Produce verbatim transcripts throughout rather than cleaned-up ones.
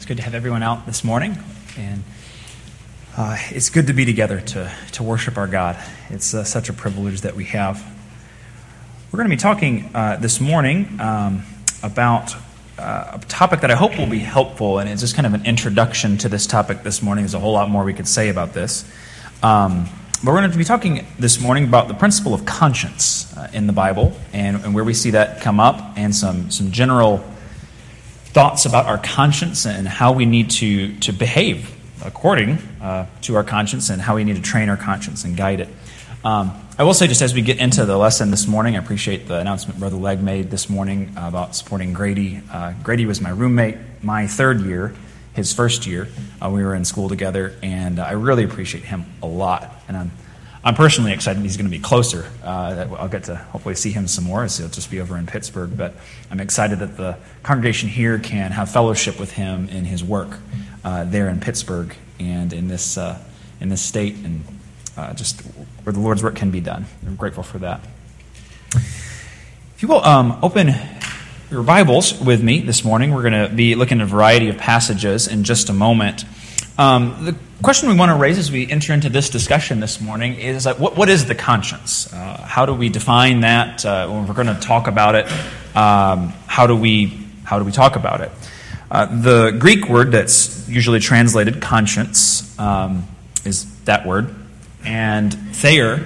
It's good to have everyone out this morning, and uh, it's good to be together to, to worship our God. It's uh, such a privilege that we have. We're going to be talking uh, this morning um, about uh, a topic that I hope will be helpful, and it's just kind of an introduction to this topic this morning. There's a whole lot more we could say about this. Um, but we're going to be talking this morning about the principle of conscience uh, in the Bible, and, and where we see that come up, and some, some general thoughts about our conscience and how we need to, to behave according uh, to our conscience, and how we need to train our conscience and guide it. Um, I will say, just as we get into the lesson this morning, I appreciate the announcement Brother Legg made this morning about supporting Grady. Uh, Grady was my roommate my third year, his first year. Uh, we were in school together, and I really appreciate him a lot. And I'm I'm personally excited he's going to be closer. Uh, I'll get to hopefully see him some more, so he'll just be over in Pittsburgh. But I'm excited that the congregation here can have fellowship with him in his work uh, there in Pittsburgh and in this uh, in this state, and uh, just where the Lord's work can be done. I'm grateful for that. If you will, um, open your Bibles with me this morning. We're going to be looking at a variety of passages in just a moment. Um, the question we want to raise as we enter into this discussion this morning is uh, what, what is the conscience? Uh, how do we define that? Uh, when we're going to talk about it, um, how do we how do we talk about it? Uh, the Greek word that's usually translated conscience um, is that word, and Thayer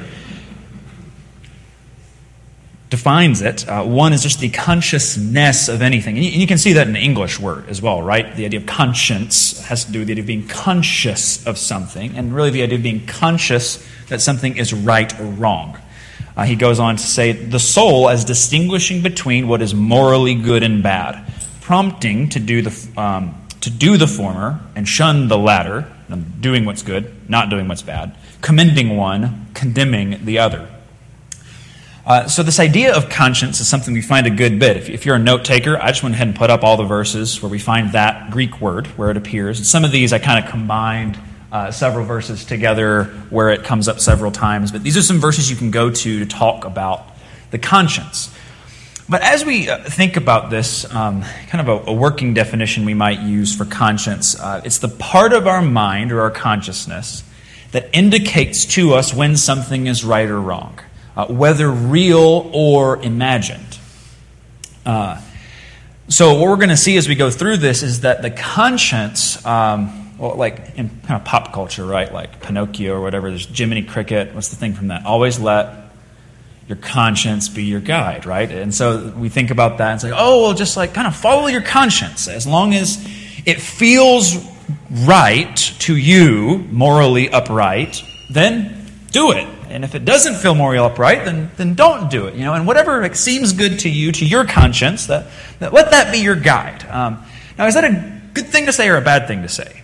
defines it. Uh, one is just the consciousness of anything. And you, and you can see that in the English word as well, right? The idea of conscience has to do with the idea of being conscious of something, and really the idea of being conscious that something is right or wrong. Uh, he goes on to say, the soul as distinguishing between what is morally good and bad, prompting to do the um, to do the former and shun the latter, doing what's good, not doing what's bad, commending one, condemning the other. Uh, so this idea of conscience is something we find a good bit. If, if you're a note taker, I just went ahead and put up all the verses where we find that Greek word, where it appears. And some of these I kind of combined uh, several verses together where it comes up several times. But these are some verses you can go to to talk about the conscience. But as we uh, think about this, um, kind of a, a working definition we might use for conscience, uh, it's the part of our mind or our consciousness that indicates to us when something is right or wrong. Uh, whether real or imagined. Uh, so what we're going to see as we go through this is that the conscience, um, well, like in kind of pop culture, right? Like Pinocchio or whatever, there's Jiminy Cricket. What's the thing from that? Always let your conscience be your guide, right? And so we think about that and say, oh, well, just like kind of follow your conscience. As long as it feels right to you, morally upright, then do it. And if it doesn't feel morally upright, then then don't do it. You know, and whatever like, seems good to you, to your conscience, that, that let that be your guide. Um, now, is that a good thing to say or a bad thing to say?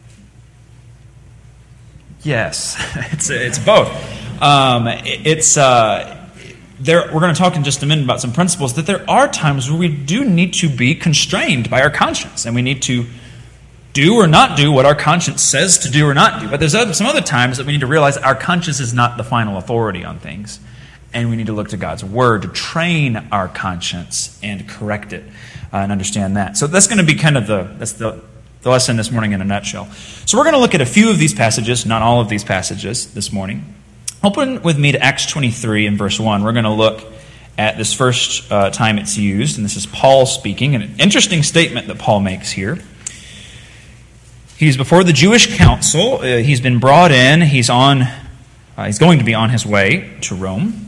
Yes, it's it's both. Um, it, it's uh, there. We're going to talk in just a minute about some principles that there are times where we do need to be constrained by our conscience, and we need to do or not do what our conscience says to do or not do. But there's some other times that we need to realize our conscience is not the final authority on things. And we need to look to God's Word to train our conscience and correct it uh, and understand that. So that's going to be kind of the that's the, the lesson this morning in a nutshell. So we're going to look at a few of these passages, not all of these passages this morning. Open with me to Acts twenty-three and verse one. We're going to look at this first uh, time it's used. And this is Paul speaking. And an interesting statement that Paul makes here. He's before the Jewish council. Uh, he's been brought in. He's on. Uh, he's going to be on his way to Rome.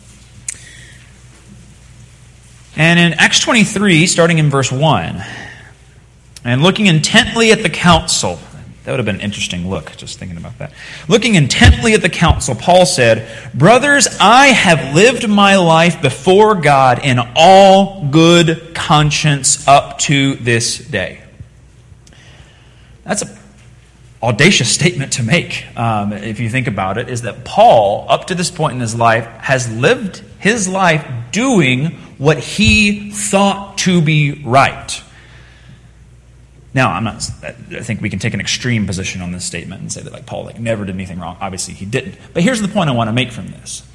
And in Acts twenty-three, starting in verse one, and looking intently at the council, that would have been an interesting look, just thinking about that. Looking intently at the council, Paul said, "Brothers, I have lived my life before God in all good conscience up to this day." That's an audacious statement to make, um, if you think about it, is that Paul, up to this point in his life, has lived his life doing what he thought to be right. Now, I'm not. I think we can take an extreme position on this statement and say that like Paul like never did anything wrong. Obviously, he didn't. But here's the point I want to make from this.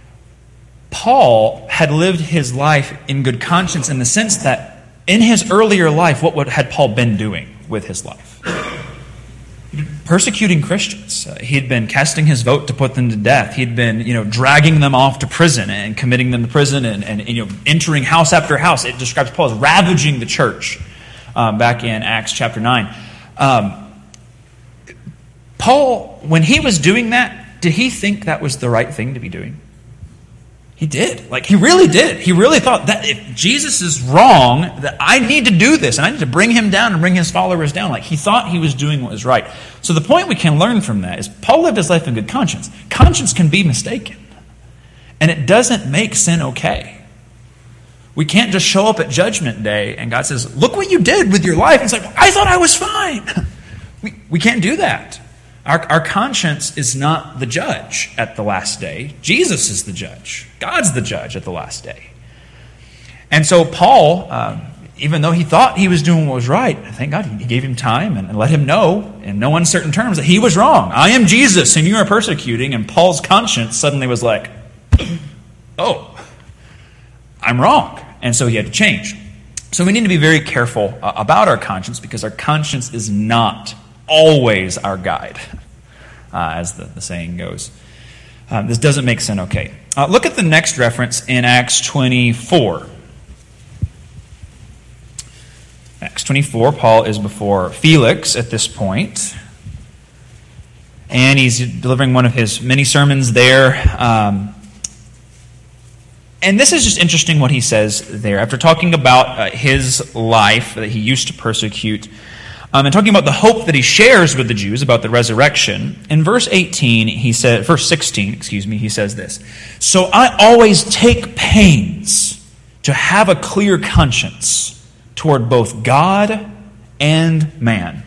Paul had lived his life in good conscience in the sense that in his earlier life, what had Paul been doing? with his life. He'd been persecuting Christians. Uh, he'd been casting his vote to put them to death. He'd been, you know, dragging them off to prison and committing them to prison and, and you know, entering house after house. It describes Paul as ravaging the church um, back in Acts chapter nine. Um, Paul, when he was doing that, did he think that was the right thing to be doing? He did. Like, he really did. He really thought that if Jesus is wrong, that I need to do this, and I need to bring him down and bring his followers down. Like, he thought he was doing what was right. So the point we can learn from that is Paul lived his life in good conscience. Conscience can be mistaken, and it doesn't make sin okay. We can't just show up at Judgment Day, and God says, look what you did with your life. And it's like, I thought I was fine. we, we can't do that. Our, our conscience is not the judge at the last day. Jesus is the judge. God's the judge at the last day. And so Paul, um, even though he thought he was doing what was right, thank God he gave him time and, and let him know in no uncertain terms that he was wrong. I am Jesus and you are persecuting. And Paul's conscience suddenly was like, oh, I'm wrong. And so he had to change. So we need to be very careful uh, about our conscience, because our conscience is not always our guide, uh, as the, the saying goes. Um, this doesn't make sin okay. Uh, look at the next reference in Acts twenty-four. Acts twenty-four, Paul is before Felix at this point, and he's delivering one of his many sermons there. Um, and this is just interesting what he says there. After talking about uh, his life that he used to persecute, Um, and talking about the hope that he shares with the Jews about the resurrection, in verse eighteen, he said, verse sixteen, excuse me, he says this: "So I always take pains to have a clear conscience toward both God and man."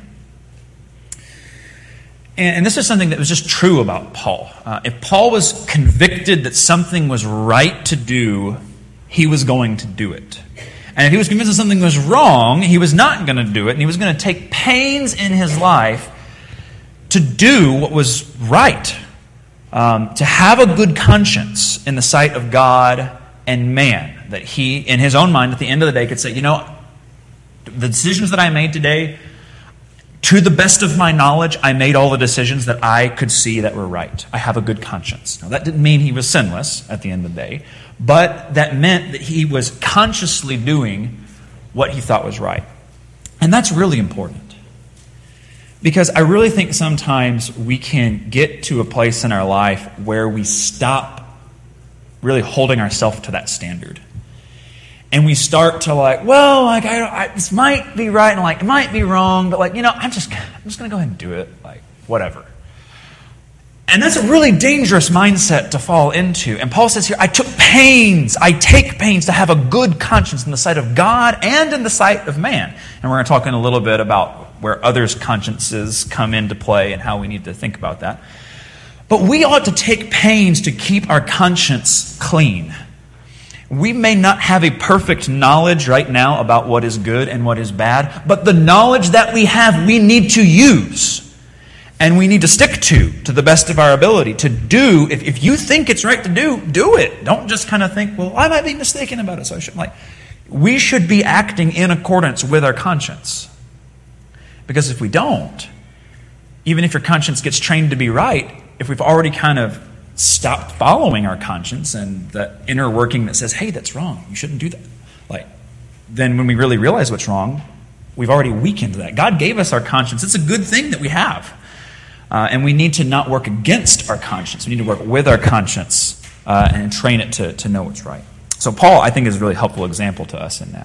And, and this is something that was just true about Paul. Uh, if Paul was convicted that something was right to do, he was going to do it. And if he was convinced that something was wrong, he was not going to do it, and he was going to take pains in his life to do what was right, um, to have a good conscience in the sight of God and man, that he, in his own mind, at the end of the day, could say, you know, the decisions that I made today, to the best of my knowledge, I made all the decisions that I could see that were right. I have a good conscience. Now, that didn't mean he was sinless at the end of the day, but that meant that he was consciously doing what he thought was right. And that's really important, because I really think sometimes we can get to a place in our life where we stop really holding ourselves to that standard. And we start to like, well, like I, I, this might be right, and like it might be wrong, but like, you know, I'm just, I'm just going to go ahead and do it, like whatever. And that's a really dangerous mindset to fall into. And Paul says here, I took pains, I take pains to have a good conscience in the sight of God and in the sight of man. And we're going to talk in a little bit about where others' consciences come into play and how we need to think about that. But we ought to take pains to keep our conscience clean. We may not have a perfect knowledge right now about what is good and what is bad, but the knowledge that we have, we need to use. And we need to stick to, to the best of our ability, to do. If, if you think it's right to do, do it. Don't just kind of think, well, I might be mistaken about it, so I shouldn't. Like, we should be acting in accordance with our conscience. Because if we don't, even if your conscience gets trained to be right, if we've already kind of stopped following our conscience and the inner working that says, hey, that's wrong, you shouldn't do that, like, then when we really realize what's wrong, we've already weakened that. God gave us our conscience. It's a good thing that we have. Uh, and we need to not work against our conscience. We need to work with our conscience uh, and train it to, to know what's right. So Paul, I think, is a really helpful example to us in that.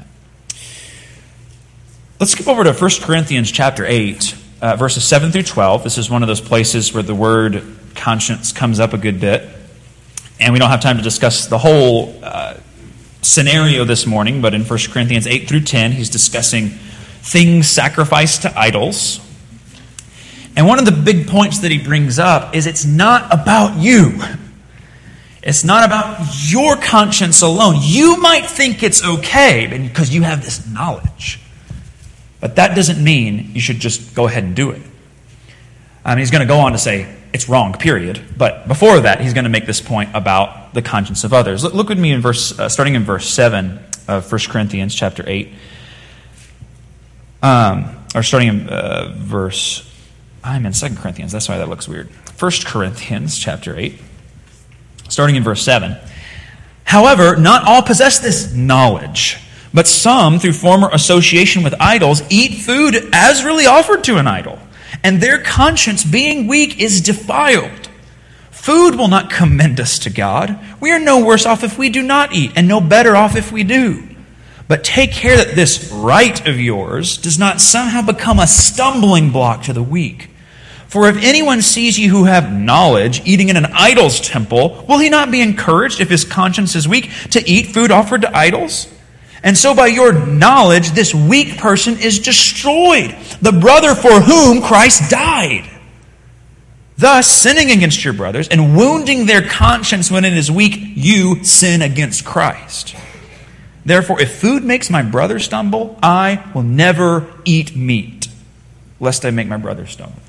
Let's skip over to First Corinthians chapter eight, uh, verses seven through twelve. This is one of those places where the word conscience comes up a good bit. And we don't have time to discuss the whole uh, scenario this morning, but in First Corinthians eight through ten, he's discussing things sacrificed to idols. And one of the big points that he brings up is it's not about you. It's not about your conscience alone. You might think it's okay because you have this knowledge. But that doesn't mean you should just go ahead and do it. I mean, he's going to go on to say it's wrong, period. But before that, he's going to make this point about the conscience of others. Look, look with me in verse, uh, starting in verse seven of First Corinthians chapter eight. Um... or starting in uh, verse, I'm in Second Corinthians, that's why that looks weird. First Corinthians chapter eight, starting in verse seven. However, not all possess this knowledge, but some, through former association with idols, eat food as really offered to an idol, and their conscience, being weak, is defiled. Food will not commend us to God. We are no worse off if we do not eat, and no better off if we do. But take care that this right of yours does not somehow become a stumbling block to the weak. For if anyone sees you who have knowledge eating in an idol's temple, will he not be encouraged if his conscience is weak to eat food offered to idols? And so by your knowledge, this weak person is destroyed, the brother for whom Christ died. Thus, sinning against your brothers and wounding their conscience when it is weak, you sin against Christ. Therefore, if food makes my brother stumble, I will never eat meat, lest I make my brother stumble.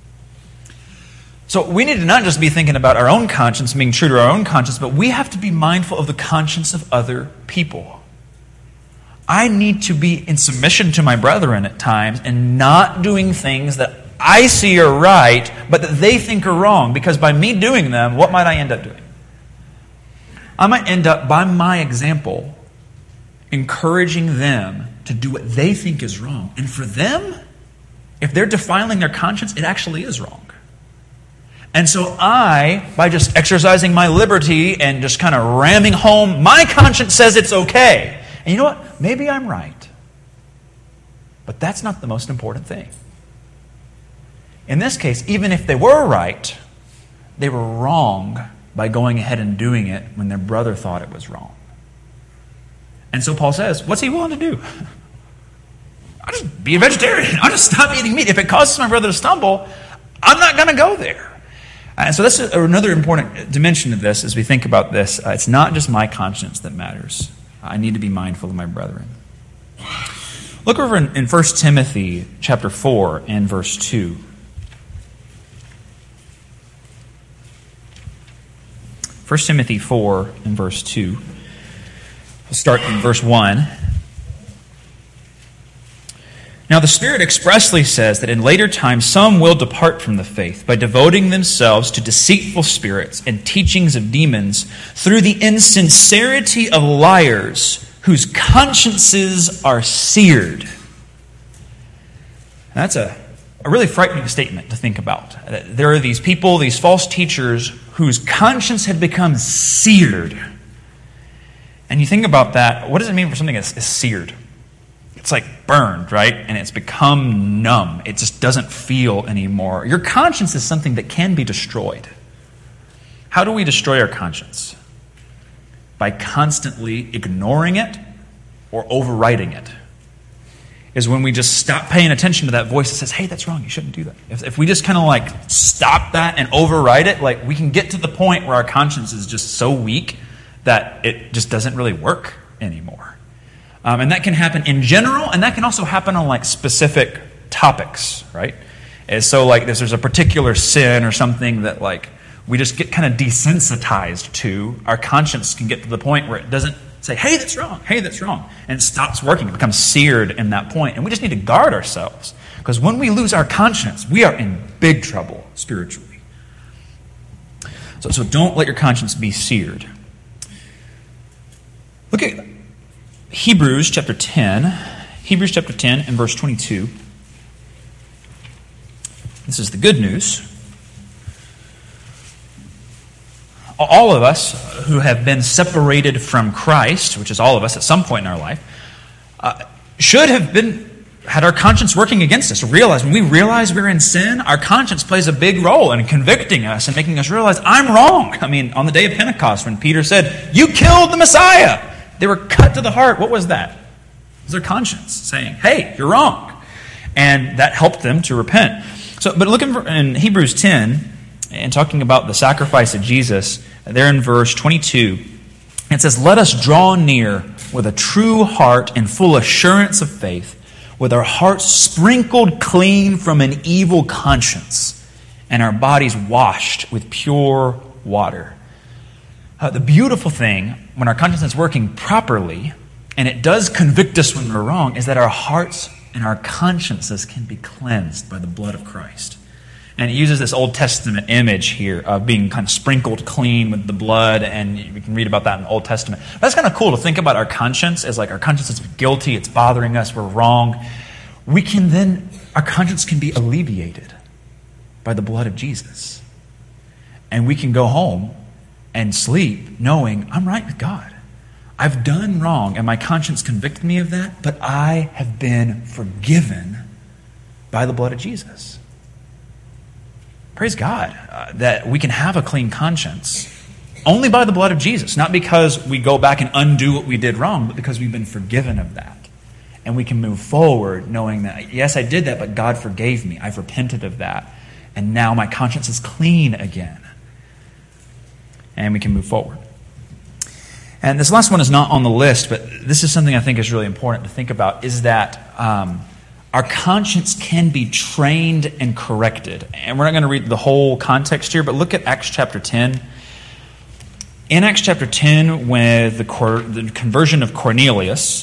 So we need to not just be thinking about our own conscience, being true to our own conscience, but we have to be mindful of the conscience of other people. I need to be in submission to my brethren at times and not doing things that I see are right, but that they think are wrong. Because by me doing them, what might I end up doing? I might end up, by my example, encouraging them to do what they think is wrong. And for them, if they're defiling their conscience, it actually is wrong. And so I, by just exercising my liberty and just kind of ramming home, my conscience says it's okay. And you know what? Maybe I'm right. But that's not the most important thing. In this case, even if they were right, they were wrong by going ahead and doing it when their brother thought it was wrong. And so Paul says, what's he willing to do? I'll just be a vegetarian. I'll just stop eating meat. If it causes my brother to stumble, I'm not going to go there. And so that's another important dimension of this as we think about this. Uh, it's not just my conscience that matters. I need to be mindful of my brethren. Look over in, in First Timothy chapter four and verse two. First Timothy four and verse two. We'll start in verse one. Now the Spirit expressly says that in later times some will depart from the faith by devoting themselves to deceitful spirits and teachings of demons through the insincerity of liars whose consciences are seared. That's a, a really frightening statement to think about. There are these people, these false teachers, whose conscience had become seared. And you think about that, what does it mean for something that's is seared? It's like burned, right? And it's become numb. It just doesn't feel anymore. Your conscience is something that can be destroyed. How do we destroy our conscience? By constantly ignoring it or overriding it. Is when we just stop paying attention to that voice that says, hey, that's wrong, you shouldn't do that. If, if we just kind of like stop that and override it, like we can get to the point where our conscience is just so weak that it just doesn't really work anymore. Um, and that can happen in general, and that can also happen on like specific topics, right? And so like this, there's a particular sin or something that like we just get kind of desensitized to. Our conscience can get to the point where it doesn't say, hey, that's wrong, hey, that's wrong. And it stops working. It becomes seared in that point. And we just need to guard ourselves. Because when we lose our conscience, we are in big trouble spiritually. So, so don't let your conscience be seared. Look at Hebrews chapter ten. Hebrews chapter ten and verse twenty-two. This is the good news. All of us who have been separated from Christ, which is all of us at some point in our life, uh, should have been had our conscience working against us. Realize when we realize we're in sin, our conscience plays a big role in convicting us and making us realize I'm wrong. I mean, on the day of Pentecost, when Peter said, "You killed the Messiah," they were cut to the heart. What was that? It was their conscience saying, "Hey, you're wrong," and that helped them to repent. So, but looking for, in Hebrews ten. And talking about the sacrifice of Jesus, there in verse twenty-two, it says, "Let us draw near with a true heart and full assurance of faith, with our hearts sprinkled clean from an evil conscience, and our bodies washed with pure water." Uh, the beautiful thing, when our conscience is working properly, and it does convict us when we're wrong, is that our hearts and our consciences can be cleansed by the blood of Christ. And it uses this Old Testament image here of being kind of sprinkled clean with the blood, and we can read about that in the Old Testament. But that's kind of cool to think about our conscience as like our conscience is guilty, it's bothering us, we're wrong. We can then, our conscience can be alleviated by the blood of Jesus. And we can go home and sleep knowing I'm right with God. I've done wrong, and my conscience convicted me of that, but I have been forgiven by the blood of Jesus. Praise God uh, that we can have a clean conscience only by the blood of Jesus, not because we go back and undo what we did wrong, but because we've been forgiven of that. And we can move forward knowing that, yes, I did that, but God forgave me. I've repented of that. And now my conscience is clean again. And we can move forward. And this last one is not on the list, but this is something I think is really important to think about, is that um, our conscience can be trained and corrected. And we're not going to read the whole context here, but look at Acts chapter ten. In Acts chapter ten, with the, cor- the conversion of Cornelius,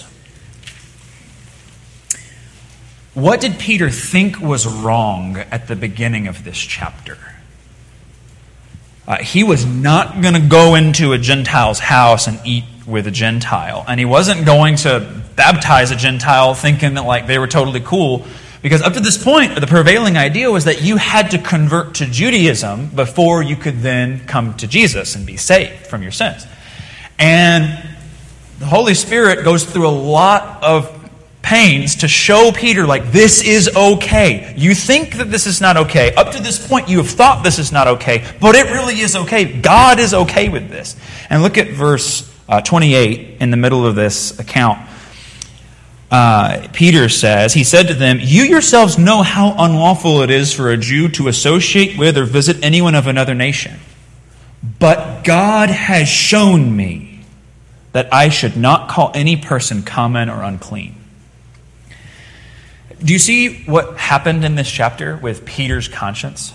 what did Peter think was wrong at the beginning of this chapter? Uh, he was not going to go into a Gentile's house and eat with a Gentile. And he wasn't going to baptize a Gentile thinking that like they were totally cool. Because up to this point, the prevailing idea was that you had to convert to Judaism before you could then come to Jesus and be saved from your sins. And the Holy Spirit goes through a lot of pains to show Peter, like, this is okay. You think that this is not okay. Up to this point, you have thought this is not okay, but it really is okay. God is okay with this. And look at verse uh, twenty-eight in the middle of this account. Uh, Peter says, he said to them, "You yourselves know how unlawful it is for a Jew to associate with or visit anyone of another nation. But God has shown me that I should not call any person common or unclean." Do you see what happened in this chapter with Peter's conscience?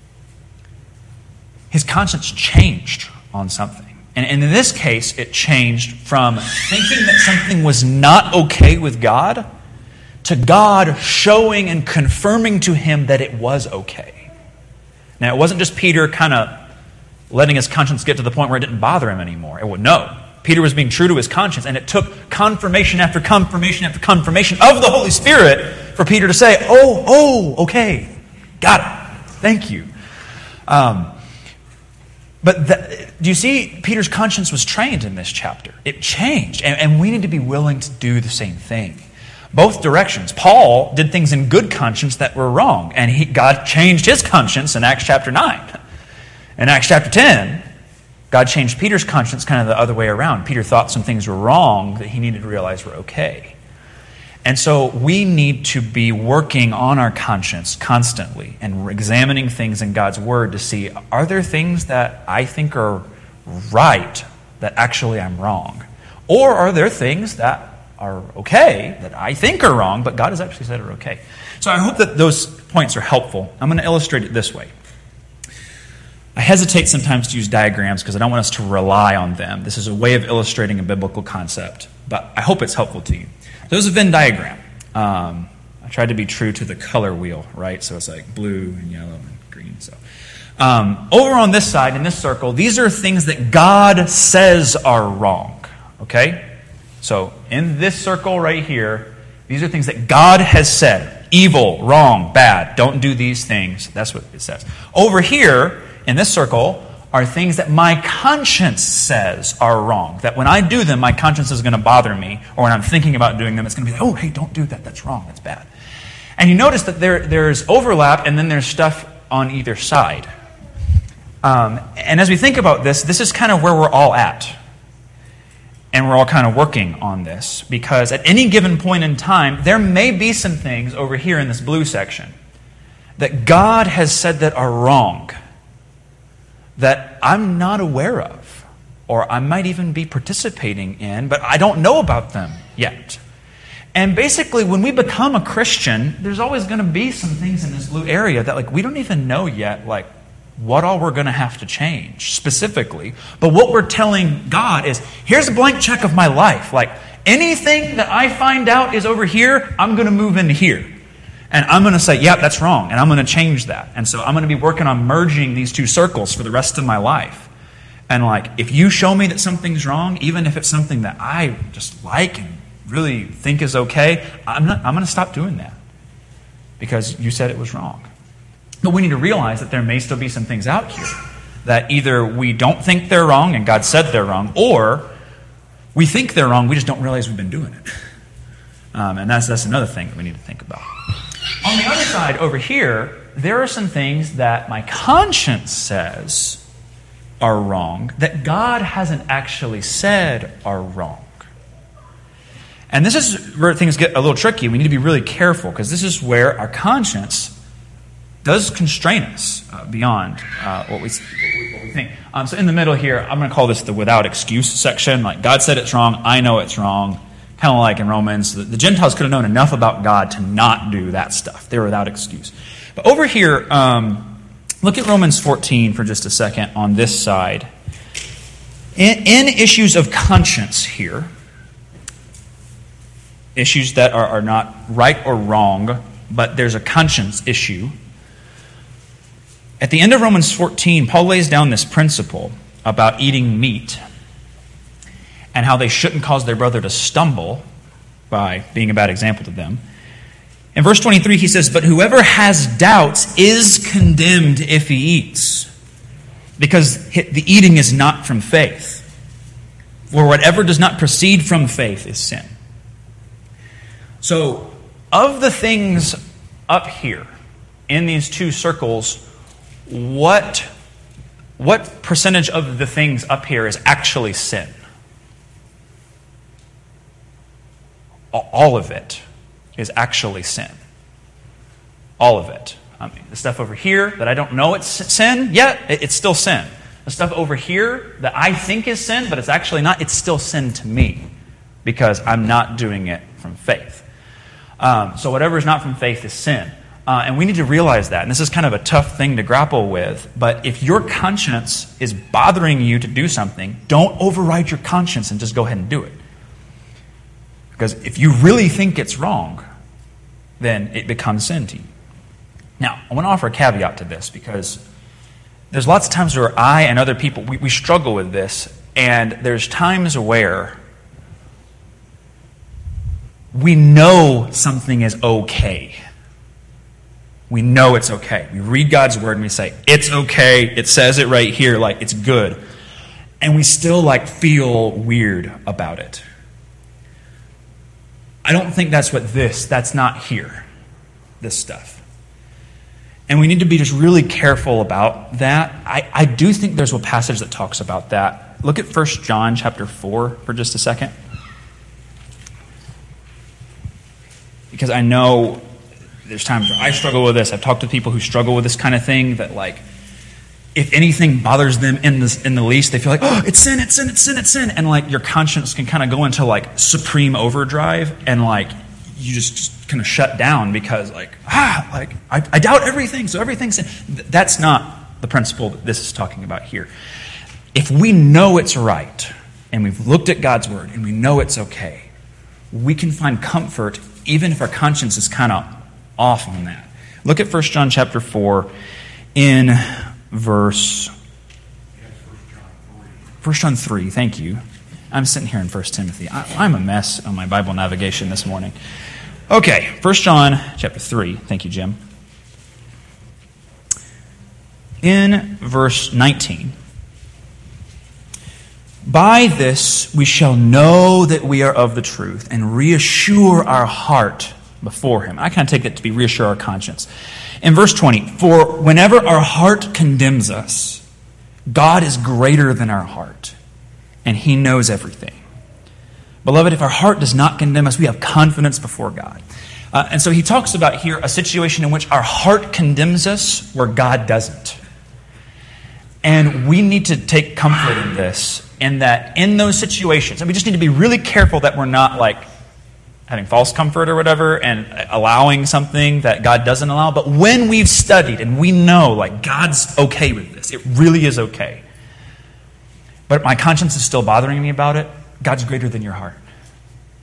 His conscience changed on something. And, and in this case, it changed from thinking that something was not okay with God to God showing and confirming to him that it was okay. Now, it wasn't just Peter kind of letting his conscience get to the point where it didn't bother him anymore. It would, no. Peter was being true to his conscience, and it took confirmation after confirmation after confirmation of the Holy Spirit for Peter to say, oh, oh, okay, got it, thank you. Um, but the, do you see, Peter's conscience was trained in this chapter. It changed, and, and we need to be willing to do the same thing. Both directions. Paul did things in good conscience that were wrong, and he, God changed his conscience in Acts chapter nine. In Acts chapter ten, God changed Peter's conscience kind of the other way around. Peter thought some things were wrong that he needed to realize were okay. And so we need to be working on our conscience constantly and examining things in God's Word to see, are there things that I think are right that actually I'm wrong? Or are there things that are okay that I think are wrong, but God has actually said are okay? So I hope that those points are helpful. I'm going to illustrate it this way. I hesitate sometimes to use diagrams because I don't want us to rely on them. This is a way of illustrating a biblical concept, but I hope it's helpful to you. So this is a Venn diagram. Um, I tried to be true to the color wheel, right? So it's like blue and yellow and green. So um, over on this side, in this circle, these are things that God says are wrong, okay? So in this circle right here, these are things that God has said. Evil, wrong, bad, don't do these things. That's what it says. Over here, in this circle, are things that my conscience says are wrong. That when I do them, my conscience is going to bother me. Or when I'm thinking about doing them, it's going to be like, oh, hey, don't do that. That's wrong. That's bad. And you notice that there, there's overlap and then there's stuff on either side. Um, and as we think about this, this is kind of where we're all at. And we're all kind of working on this. Because at any given point in time, there may be some things over here in this blue section that God has said that are wrong, that I'm not aware of, or I might even be participating in, but I don't know about them yet. And basically, when we become a Christian, there's always going to be some things in this blue area that like we don't even know yet, like what all we're going to have to change specifically. But what we're telling God is, here's a blank check of my life. Like, anything that I find out is over here, I'm going to move into here. And I'm going to say, yeah, that's wrong. And I'm going to change that. And so I'm going to be working on merging these two circles for the rest of my life. And like, if you show me that something's wrong, even if it's something that I just like and really think is okay, I'm not, I'm going to stop doing that because you said it was wrong. But we need to realize that there may still be some things out here that either we don't think they're wrong and God said they're wrong, or we think they're wrong, we just don't realize we've been doing it. Um, and that's, that's another thing that we need to think about. On the other side, over here, there are some things that my conscience says are wrong that God hasn't actually said are wrong. And this is where things get a little tricky. We need to be really careful because this is where our conscience does constrain us uh, beyond uh, what, we, what we think. Um, so in the middle here, I'm going to call this the without excuse section. Like, God said it's wrong, I know it's wrong. Kind of like in Romans, the, the Gentiles could have known enough about God to not do that stuff. They were without excuse. But over here, um, look at Romans fourteen for just a second on this side. In, in issues of conscience here, issues that are, are not right or wrong, but there's a conscience issue. At the end of Romans fourteen, Paul lays down this principle about eating meat and how they shouldn't cause their brother to stumble by being a bad example to them. In verse twenty-three, he says, "But whoever has doubts is condemned if he eats, because the eating is not from faith. For whatever does not proceed from faith is sin." So, of the things up here in these two circles, what, what percentage of the things up here is actually sin? All of it is actually sin. All of it. I mean, the stuff over here that I don't know it's sin, yeah, it's still sin. The stuff over here that I think is sin, but it's actually not, it's still sin to me because I'm not doing it from faith. Um, so whatever is not from faith is sin. Uh, and we need to realize that. And this is kind of a tough thing to grapple with. But if your conscience is bothering you to do something, don't override your conscience and just go ahead and do it. Because if you really think it's wrong, then it becomes sin to you. Now, I want to offer a caveat to this because there's lots of times where I and other people, we, we struggle with this. And there's times where we know something is okay. We know it's okay. We read God's word and we say, it's okay. It says it right here, like it's good. And we still like feel weird about it. I don't think that's what this, that's not here, this stuff. And we need to be just really careful about that. I, I do think there's a passage that talks about that. Look at First John chapter four for just a second. Because I know there's times where I struggle with this. I've talked to people who struggle with this kind of thing, that like, if anything bothers them in the, in the least, they feel like, oh, it's sin, it's sin, it's sin, it's sin. And like your conscience can kind of go into like supreme overdrive and like you just, just kind of shut down because like, ah, like I, I doubt everything, so everything's sin. That's not the principle that this is talking about here. If we know it's right and we've looked at God's word and we know it's okay, we can find comfort even if our conscience is kind of off on that. Look at First John chapter four in verse First John three, thank you. I'm sitting here in First Timothy. I, I'm a mess on my Bible navigation this morning. Okay, First John chapter three. Thank you, Jim. In verse nineteen, "By this we shall know that we are of the truth and reassure our heart before Him." I kind of take that to be reassure our conscience. In verse twenty, "For whenever our heart condemns us, God is greater than our heart, and He knows everything. Beloved, if our heart does not condemn us, we have confidence before God." Uh, and so he talks about here a situation in which our heart condemns us where God doesn't. And we need to take comfort in this, in that in those situations, and we just need to be really careful that we're not like having false comfort or whatever and allowing something that God doesn't allow. But when we've studied and we know like God's okay with this, it really is okay, but my conscience is still bothering me about it, God's greater than your heart.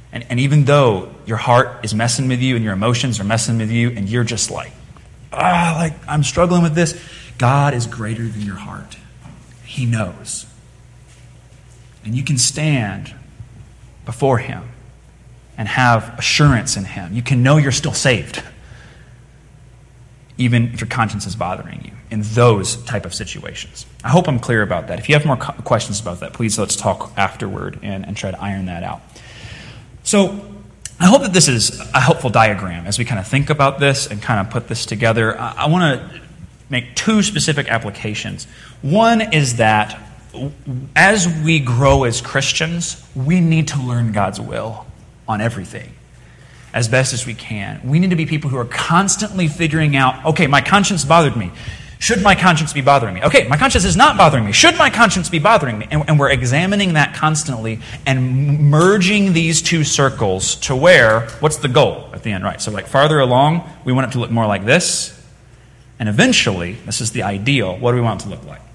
And, and even though your heart is messing with you and your emotions are messing with you and you're just like, ah, like I'm struggling with this, God is greater than your heart. He knows. And you can stand before him and have assurance in him. You can know you're still saved, even if your conscience is bothering you in those type of situations. I hope I'm clear about that. If you have more questions about that, please let's talk afterward and, and try to iron that out. So I hope that this is a helpful diagram as we kind of think about this and kind of put this together. I, I want to make two specific applications. One is that as we grow as Christians, we need to learn God's will on everything as best as we can. We need to be people who are constantly figuring out, okay, my conscience bothered me. Should my conscience be bothering me? Okay, my conscience is not bothering me. Should my conscience be bothering me? And, and we're examining that constantly and merging these two circles to where, what's the goal at the end, right? So like farther along, we want it to look more like this. And eventually, this is the ideal, what do we want it to look like?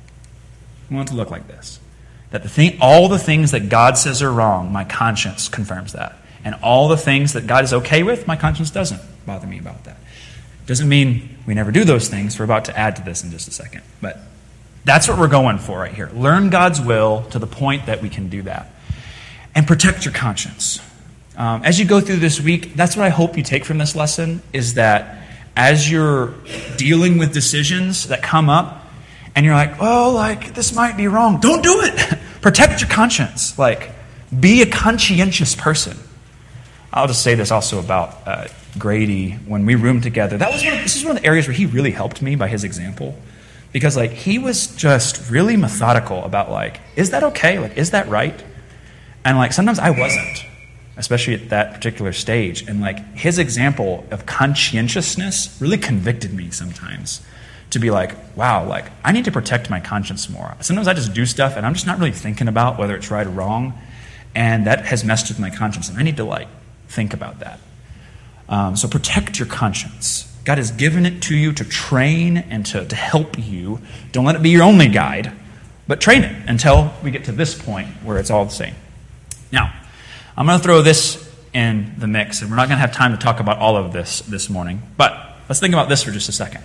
We want it to look like this. That the thing, all the things that God says are wrong, my conscience confirms that. And all the things that God is okay with, my conscience doesn't bother me about that. Doesn't mean we never do those things. We're about to add to this in just a second. But that's what we're going for right here. Learn God's will to the point that we can do that. And protect your conscience. Um, as you go through this week, that's what I hope you take from this lesson, is that as you're dealing with decisions that come up, and you're like, well, like, this might be wrong. Don't do it. Protect your conscience. Like, be a conscientious person. I'll just say this also about uh, Grady. When we roomed together, that was one of, this is one of the areas where he really helped me by his example. Because, like, he was just really methodical about, like, is that okay? Like, is that right? And, like, sometimes I wasn't, especially at that particular stage. And, like, his example of conscientiousness really convicted me sometimes. To be like, wow, like, I need to protect my conscience more. Sometimes I just do stuff and I'm just not really thinking about whether it's right or wrong. And that has messed with my conscience. And I need to, like, think about that. Um, so protect your conscience. God has given it to you to train and to, to help you. Don't let it be your only guide, but train it until we get to this point where it's all the same. Now, I'm going to throw this in the mix, and we're not going to have time to talk about all of this this morning. But let's think about this for just a second.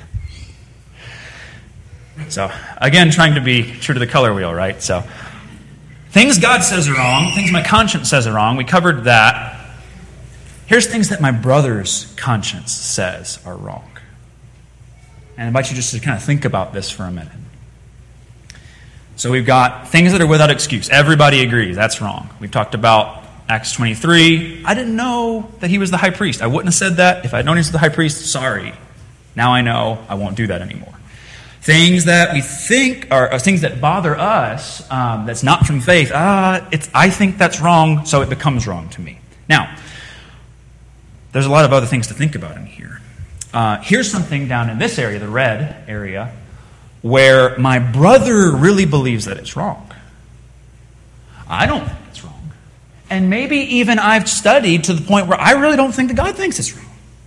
So, again, trying to be true to the color wheel, right? So, things God says are wrong, things my conscience says are wrong. We covered that. Here's things that my brother's conscience says are wrong. And I invite you just to kind of think about this for a minute. So we've got things that are without excuse. Everybody agrees that's wrong. We've talked about Acts twenty-three. I didn't know that he was the high priest. I wouldn't have said that. If I'd known he was the high priest, sorry. Now I know I won't do that anymore. Things that we think are, are things that bother us, um, that's not from faith. Uh, it's, I think that's wrong, so it becomes wrong to me. Now, there's a lot of other things to think about in here. Uh, here's something down in this area, the red area, where my brother really believes that it's wrong. I don't think it's wrong. And maybe even I've studied to the point where I really don't think that God thinks it's wrong.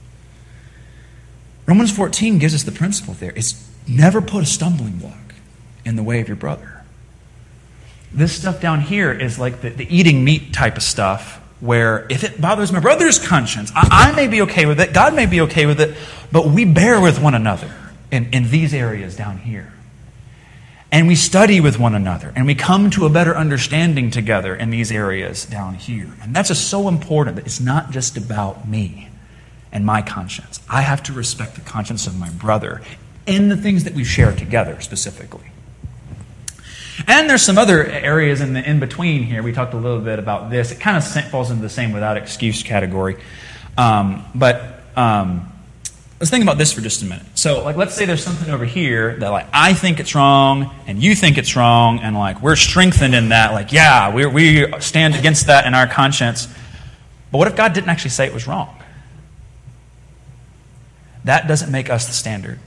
Romans fourteen gives us the principle there. It's never put a stumbling block in the way of your brother. This stuff down here is like the, the eating meat type of stuff, where if it bothers my brother's conscience, I, I may be okay with it, God may be okay with it, but we bear with one another in, in these areas down here. And we study with one another, and we come to a better understanding together in these areas down here. And that's just so important that it's not just about me and my conscience. I have to respect the conscience of my brother in the things that we share together specifically. And there's some other areas in the in-between here. We talked a little bit about this. It kind of falls into the same without excuse category. Um, but um, let's think about this for just a minute. So, like, let's say there's something over here that, like, I think it's wrong, and you think it's wrong, and, like, we're strengthened in that. Like, yeah, we we stand against that in our conscience. But what if God didn't actually say it was wrong? That doesn't make us the standard.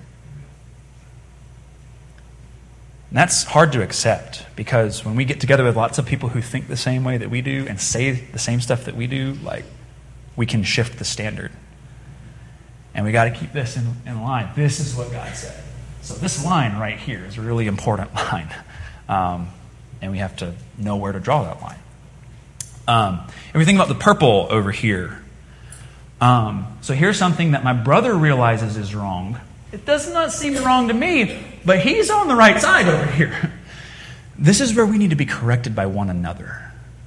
And that's hard to accept, because when we get together with lots of people who think the same way that we do and say the same stuff that we do, like, we can shift the standard. And we got to keep this in, in line. This is what God said. So this line right here is a really important line. Um, and we have to know where to draw that line. Um, and we think about the purple over here. Um, so here's something that my brother realizes is wrong. It does not seem wrong to me, but he's on the right side over here. This is where we need to be corrected by one another.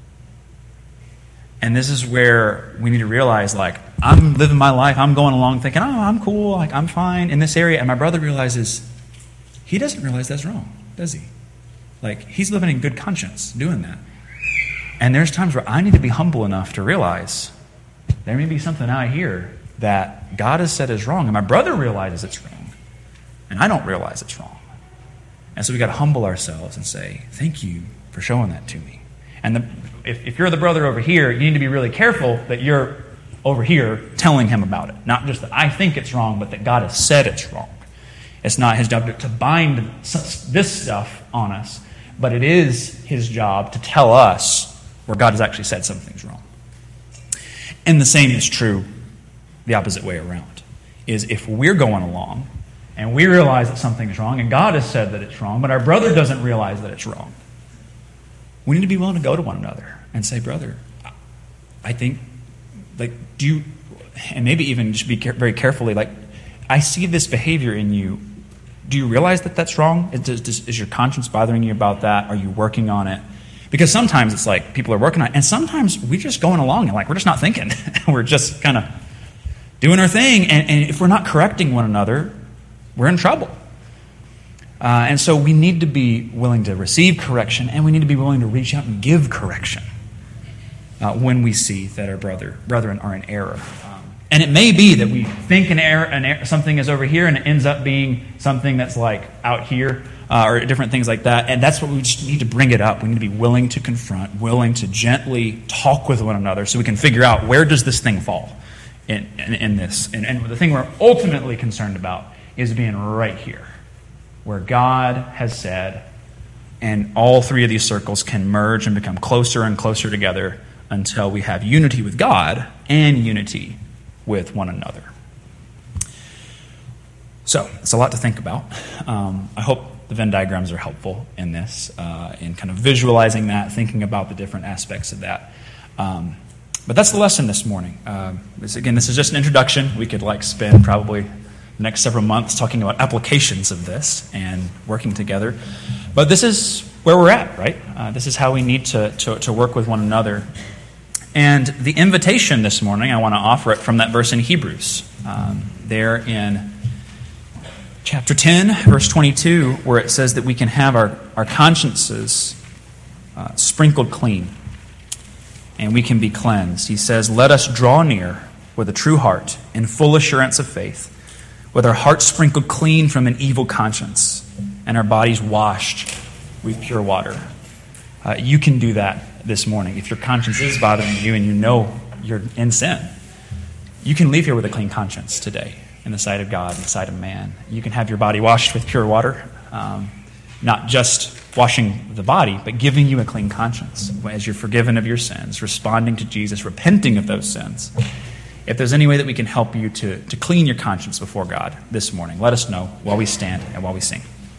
And this is where we need to realize, like, I'm living my life, I'm going along thinking, oh, I'm cool, like, I'm fine in this area. And my brother realizes he doesn't realize that's wrong, does he? Like, he's living in good conscience doing that. And there's times where I need to be humble enough to realize there may be something out here that God has said is wrong, and my brother realizes it's wrong, and I don't realize it's wrong. And so we got to humble ourselves and say, thank you for showing that to me. And the, if, if you're the brother over here, you need to be really careful that you're over here telling him about it. Not just that I think it's wrong, but that God has said it's wrong. It's not his job to, to bind this stuff on us, but it is his job to tell us where God has actually said something's wrong. And the same is true the opposite way around. Is if we're going along and we realize that something's wrong and God has said that it's wrong, but our brother doesn't realize that it's wrong, we need to be willing to go to one another and say, brother, I think, like, do you, and maybe even just be very carefully, like, I see this behavior in you. Do you realize that that's wrong? Is, is your conscience bothering you about that? Are you working on it? Because sometimes it's like people are working on it, and sometimes we're just going along and like we're just not thinking. We're just kind of doing our thing, and, and if we're not correcting one another, we're in trouble. Uh, and so we need to be willing to receive correction, and we need to be willing to reach out and give correction uh, when we see that our brother brethren are in error. Um, and it may be that we think an error, an error, something is over here, and it ends up being something that's like out here. Uh, or different things like that. And that's what we just need to bring it up. We need to be willing to confront, willing to gently talk with one another so we can figure out where does this thing fall in, in, in this. And, and the thing we're ultimately concerned about is being right here, where God has said, and all three of these circles can merge and become closer and closer together until we have unity with God and unity with one another. So, it's a lot to think about. Um, I hope the Venn diagrams are helpful in this, uh, in kind of visualizing that, thinking about the different aspects of that. Um, but that's the lesson this morning. Uh, this, again, this is just an introduction. We could like spend probably the next several months talking about applications of this and working together. But this is where we're at, right? Uh, this is how we need to, to, to work with one another. And the invitation this morning, I want to offer it from that verse in Hebrews. Um, there in chapter ten, verse twenty-two, where it says that we can have our, our consciences uh, sprinkled clean and we can be cleansed. He says, let us draw near with a true heart in full assurance of faith, with our hearts sprinkled clean from an evil conscience and our bodies washed with pure water. Uh, you can do that this morning. If your conscience is bothering you and you know you're in sin, you can leave here with a clean conscience today. In the sight of God, in the sight of man. You can have your body washed with pure water, um, not just washing the body, but giving you a clean conscience as you're forgiven of your sins, responding to Jesus, repenting of those sins. If there's any way that we can help you to, to clean your conscience before God this morning, let us know while we stand and while we sing.